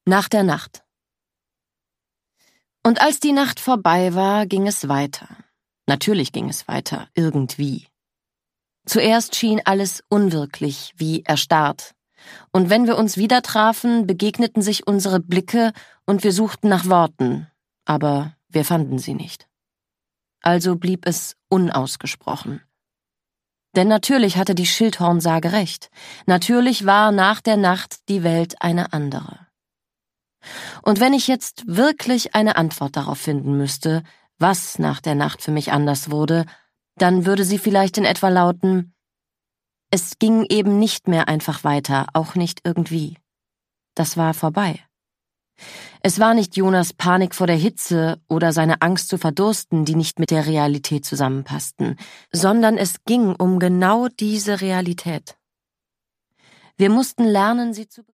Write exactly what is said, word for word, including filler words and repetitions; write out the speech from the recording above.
Nach der Nacht. Und als die Nacht vorbei war, ging es weiter. Natürlich ging es weiter, irgendwie. Zuerst schien alles unwirklich, wie erstarrt. Und wenn wir uns wieder trafen, begegneten sich unsere Blicke und wir suchten nach Worten, aber wir fanden sie nicht. Also blieb es unausgesprochen. Denn natürlich hatte die Schildhornsage recht. Natürlich war nach der Nacht die Welt eine andere. Und wenn ich jetzt wirklich eine Antwort darauf finden müsste, was nach der Nacht für mich anders wurde, dann würde sie vielleicht in etwa lauten: Es ging eben nicht mehr einfach weiter, auch nicht irgendwie. Das war vorbei. Es war nicht Jonas Panik vor der Hitze oder seine Angst zu verdursten, die nicht mit der Realität zusammenpassten, sondern es ging um genau diese Realität. Wir mussten lernen, sie zu